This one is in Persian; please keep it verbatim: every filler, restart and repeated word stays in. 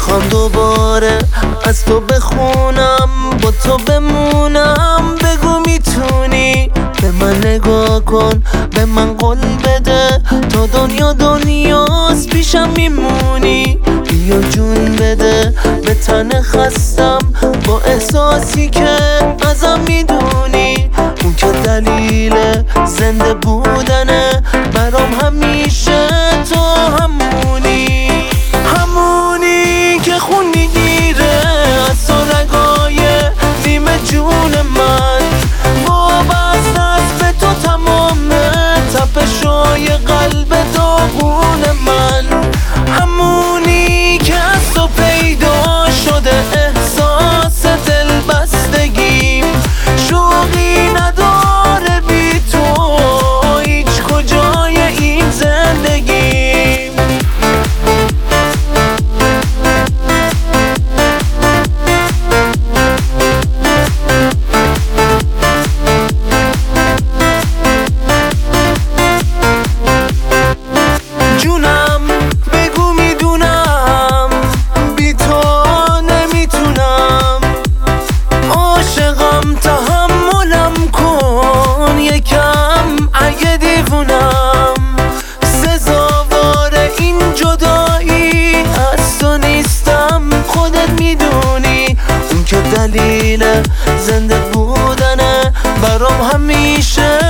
میخوام دوباره از تو بخونم، با تو بمونم. بگو میتونی به من نگاه کن، به من قول بده تا دنیا دنیاست پیشم میمونی. بیا جون بده به تن خستم، با احساسی که ازم میدونی. اون که دلیل زنده بودنه برام همیشه تو همونی. همونی که خون میگیره از تو رگای نیمه جون من، وابسته است به تو تمام تپشای قلب داغون من. همونی که از تو پیدا شده احساس دلبستگیم، شوقی نداره بی تو هیچ کجای این زندگیم. جونم بگو میدونم بی تو نمیتونم، عاشقم تحملم کن یکم اگه دیوونم. سزاوار این جدایی از تو نیستم، خودت میدونی. اون که دلیل زنده بودنه برام همیشه